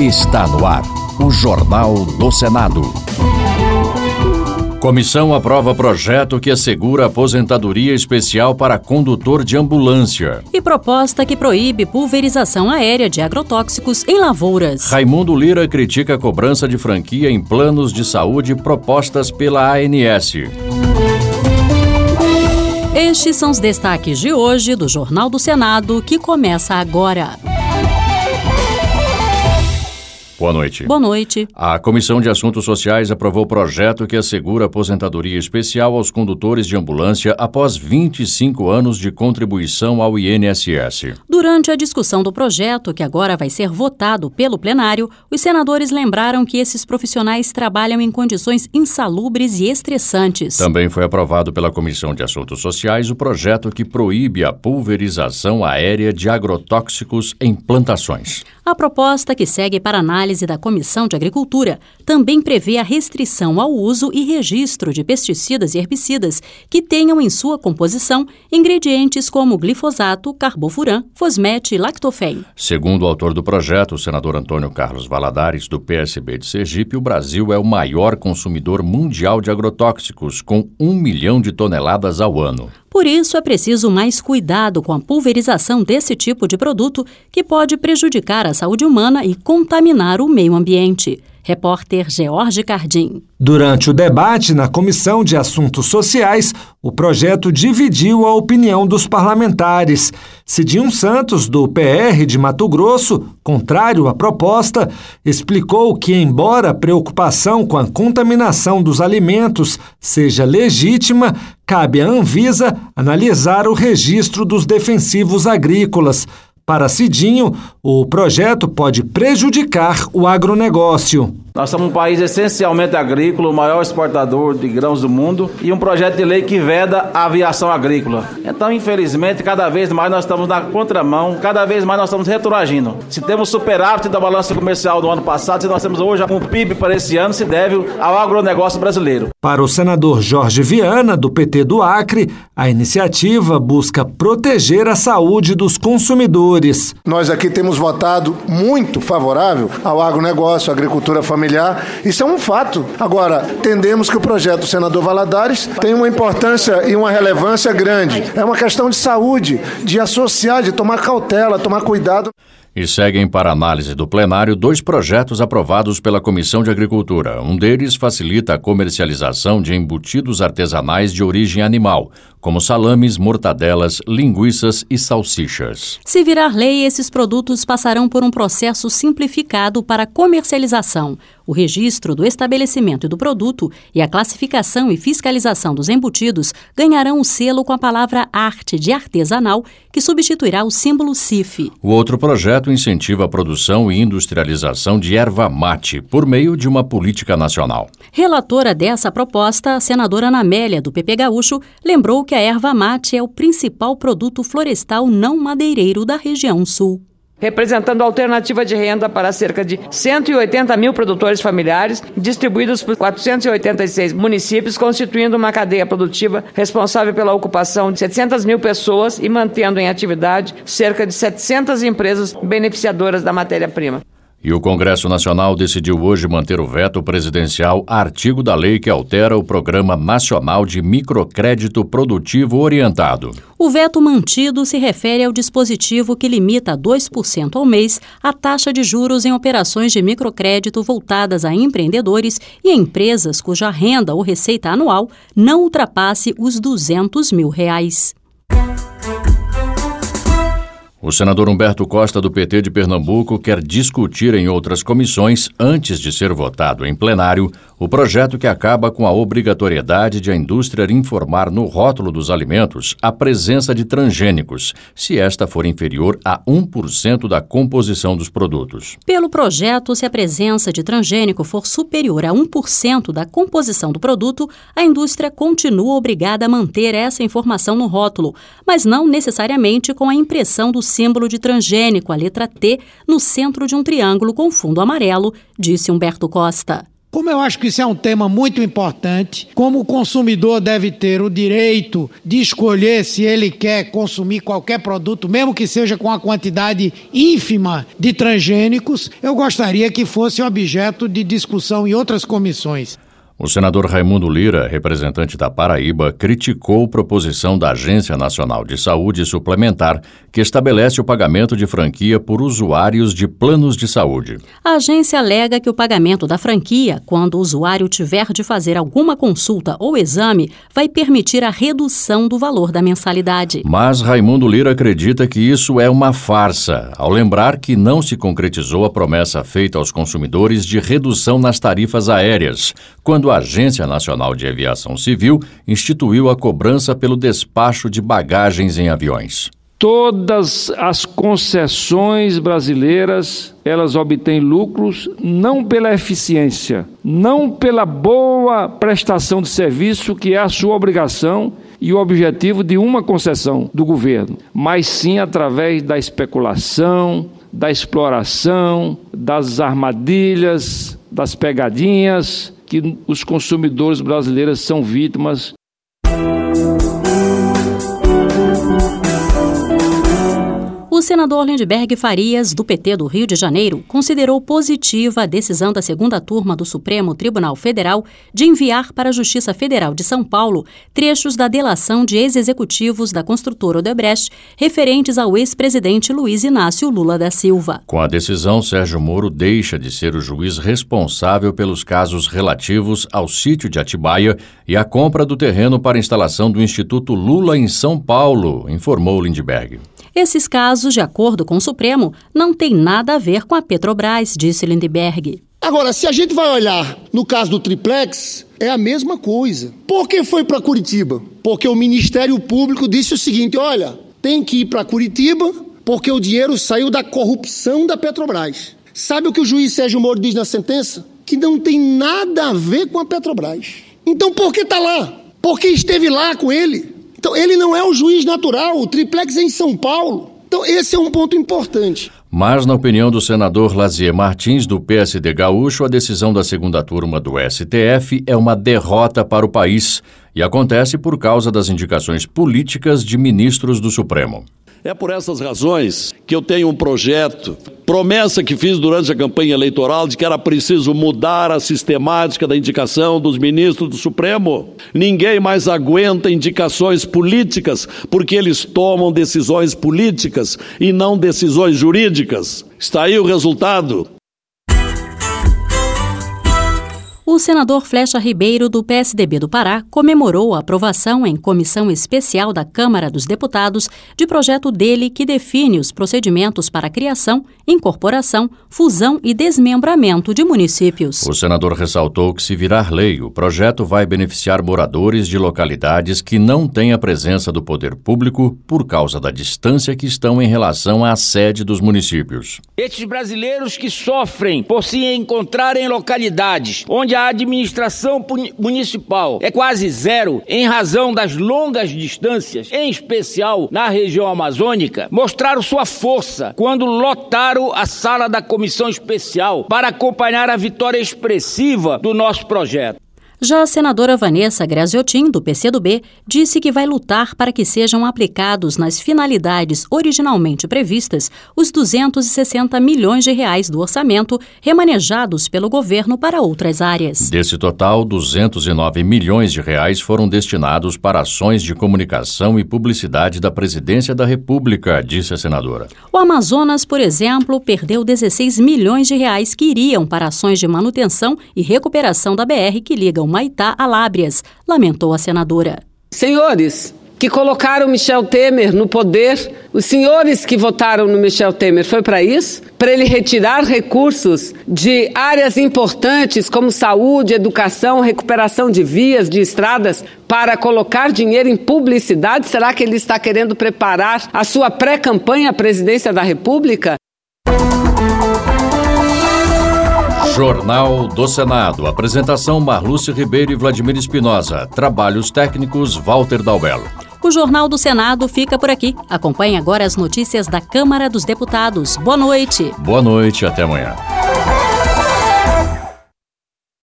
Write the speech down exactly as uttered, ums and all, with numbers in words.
Está no ar, o Jornal do Senado. Comissão aprova projeto que assegura aposentadoria especial para condutor de ambulância. E proposta que proíbe pulverização aérea de agrotóxicos em lavouras. Raimundo Lira critica a cobrança de franquia em planos de saúde propostas pela A N S. Estes são os destaques de hoje do Jornal do Senado, que começa agora. Boa noite. Boa noite. A Comissão de Assuntos Sociais aprovou o projeto que assegura aposentadoria especial aos condutores de ambulância após vinte e cinco anos de contribuição ao I N S S. Durante a discussão do projeto, que agora vai ser votado pelo plenário, os senadores lembraram que esses profissionais trabalham em condições insalubres e estressantes. Também foi aprovado pela Comissão de Assuntos Sociais o projeto que proíbe a pulverização aérea de agrotóxicos em plantações. A proposta, que segue para análise da Comissão de Agricultura, também prevê a restrição ao uso e registro de pesticidas e herbicidas que tenham em sua composição ingredientes como glifosato, carbofuran, fosmete e lactofen. Segundo o autor do projeto, o senador Antônio Carlos Valadares, do P S B de Sergipe, o Brasil é o maior consumidor mundial de agrotóxicos, com um milhão de toneladas ao ano. Por isso, é preciso mais cuidado com a pulverização desse tipo de produto, que pode prejudicar a saúde humana e contaminar o meio ambiente. Repórter George Cardim. Durante o debate na Comissão de Assuntos Sociais, o projeto dividiu a opinião dos parlamentares. Cidinho Santos, do P R de Mato Grosso, contrário à proposta, explicou que, embora a preocupação com a contaminação dos alimentos seja legítima, cabe à Anvisa analisar o registro dos defensivos agrícolas. Para Cidinho, o projeto pode prejudicar o agronegócio. Nós somos um país essencialmente agrícola, o maior exportador de grãos do mundo, e um projeto de lei que veda a aviação agrícola. Então, infelizmente, cada vez mais nós estamos na contramão, cada vez mais nós estamos retroagindo. Se temos superávit da balança comercial do ano passado, se nós temos hoje um P I B para esse ano, se deve ao agronegócio brasileiro. Para o senador Jorge Viana, do P T do Acre, a iniciativa busca proteger a saúde dos consumidores. Nós aqui temos votado muito favorável ao agronegócio, à agricultura familiar. Isso é um fato. Agora, entendemos que o projeto do senador Valadares tem uma importância e uma relevância grande. É uma questão de saúde, de associar, de tomar cautela, tomar cuidado. E seguem para análise do plenário dois projetos aprovados pela Comissão de Agricultura. Um deles facilita a comercialização de embutidos artesanais de origem animal, como salames, mortadelas, linguiças e salsichas. Se virar lei, esses produtos passarão por um processo simplificado para comercialização. O registro do estabelecimento e do produto e a classificação e fiscalização dos embutidos ganharão o selo com a palavra arte de artesanal, que substituirá o símbolo C I F. O outro projeto incentiva a produção e industrialização de erva mate por meio de uma política nacional. Relatora dessa proposta, a senadora Ana Amélia, do P P Gaúcho, lembrou que a erva mate é o principal produto florestal não madeireiro da região sul. Representando alternativa de renda para cerca de cento e oitenta mil produtores familiares, distribuídos por quatrocentos e oitenta e seis municípios, constituindo uma cadeia produtiva responsável pela ocupação de setecentas mil pessoas e mantendo em atividade cerca de setecentas empresas beneficiadoras da matéria-prima. E o Congresso Nacional decidiu hoje manter o veto presidencial a artigo da lei que altera o Programa Nacional de Microcrédito Produtivo Orientado. O veto mantido se refere ao dispositivo que limita a dois por cento ao mês a taxa de juros em operações de microcrédito voltadas a empreendedores e a empresas cuja renda ou receita anual não ultrapasse os duzentos mil reais. O senador Humberto Costa, do P T de Pernambuco, quer discutir em outras comissões, antes de ser votado em plenário, o projeto que acaba com a obrigatoriedade de a indústria informar no rótulo dos alimentos a presença de transgênicos, se esta for inferior a um por cento da composição dos produtos. Pelo projeto, se a presença de transgênico for superior a um por cento da composição do produto, a indústria continua obrigada a manter essa informação no rótulo, mas não necessariamente com a impressão do símbolo de transgênico, a letra T, no centro de um triângulo com fundo amarelo, disse Humberto Costa. Como eu acho que isso é um tema muito importante, como o consumidor deve ter o direito de escolher se ele quer consumir qualquer produto, mesmo que seja com a quantidade ínfima de transgênicos, eu gostaria que fosse objeto de discussão em outras comissões. O senador Raimundo Lira, representante da Paraíba, criticou a proposição da Agência Nacional de Saúde Suplementar, que estabelece o pagamento de franquia por usuários de planos de saúde. A agência alega que o pagamento da franquia, quando o usuário tiver de fazer alguma consulta ou exame, vai permitir a redução do valor da mensalidade. Mas Raimundo Lira acredita que isso é uma farsa, ao lembrar que não se concretizou a promessa feita aos consumidores de redução nas tarifas aéreas, quando a Agência Nacional de Aviação Civil instituiu a cobrança pelo despacho de bagagens em aviões. Todas as concessões brasileiras, elas obtêm lucros não pela eficiência, não pela boa prestação de serviço, que é a sua obrigação e o objetivo de uma concessão do governo, mas sim através da especulação, da exploração, das armadilhas, das pegadinhas, que os consumidores brasileiros são vítimas. O senador Lindbergh Farias, do P T do Rio de Janeiro, considerou positiva a decisão da segunda turma do Supremo Tribunal Federal de enviar para a Justiça Federal de São Paulo trechos da delação de ex-executivos da construtora Odebrecht referentes ao ex-presidente Luiz Inácio Lula da Silva. Com a decisão, Sérgio Moro deixa de ser o juiz responsável pelos casos relativos ao sítio de Atibaia e à compra do terreno para a instalação do Instituto Lula em São Paulo, informou Lindbergh. Esses casos, de acordo com o Supremo, não têm nada a ver com a Petrobras, disse Lindbergh. Agora, se a gente vai olhar no caso do triplex, é a mesma coisa. Por que foi para Curitiba? Porque o Ministério Público disse o seguinte, olha, tem que ir para Curitiba porque o dinheiro saiu da corrupção da Petrobras. Sabe o que o juiz Sérgio Moro diz na sentença? Que não tem nada a ver com a Petrobras. Então por que está lá? Porque esteve lá com ele. Então, ele não é o juiz natural, o triplex é em São Paulo. Então, esse é um ponto importante. Mas, na opinião do senador Lazier Martins, do P S D gaúcho, a decisão da segunda turma do S T F é uma derrota para o país e acontece por causa das indicações políticas de ministros do Supremo. É por essas razões que eu tenho um projeto, promessa que fiz durante a campanha eleitoral de que era preciso mudar a sistemática da indicação dos ministros do Supremo. Ninguém mais aguenta indicações políticas porque eles tomam decisões políticas e não decisões jurídicas. Está aí o resultado. O senador Flecha Ribeiro, do P S D B do Pará, comemorou a aprovação em comissão especial da Câmara dos Deputados de projeto dele que define os procedimentos para a criação, incorporação, fusão e desmembramento de municípios. O senador ressaltou que, se virar lei, o projeto vai beneficiar moradores de localidades que não têm a presença do poder público por causa da distância que estão em relação à sede dos municípios. Estes brasileiros que sofrem por se encontrarem em localidades onde a administração municipal é quase zero em razão das longas distâncias, em especial na região amazônica, mostraram sua força quando lotaram a sala da comissão especial para acompanhar a vitória expressiva do nosso projeto. Já a senadora Vanessa Graziotin, do P C do B, disse que vai lutar para que sejam aplicados nas finalidades originalmente previstas os duzentos e sessenta milhões de reais do orçamento remanejados pelo governo para outras áreas. Desse total, duzentos e nove milhões de reais foram destinados para ações de comunicação e publicidade da Presidência da República, disse a senadora. O Amazonas, por exemplo, perdeu dezesseis milhões de reais que iriam para ações de manutenção e recuperação da B R que ligam Maitá a Lábrias, lamentou a senadora. Senhores que colocaram Michel Temer no poder, os senhores que votaram no Michel Temer, foi para isso? Para ele retirar recursos de áreas importantes como saúde, educação, recuperação de vias, de estradas, para colocar dinheiro em publicidade? Será que ele está querendo preparar a sua pré-campanha à presidência da República? Jornal do Senado. Apresentação Marlúcia Ribeiro e Vladimir Espinosa. Trabalhos técnicos Walter Dalbello. O Jornal do Senado fica por aqui. Acompanhe agora as notícias da Câmara dos Deputados. Boa noite. Boa noite, até amanhã.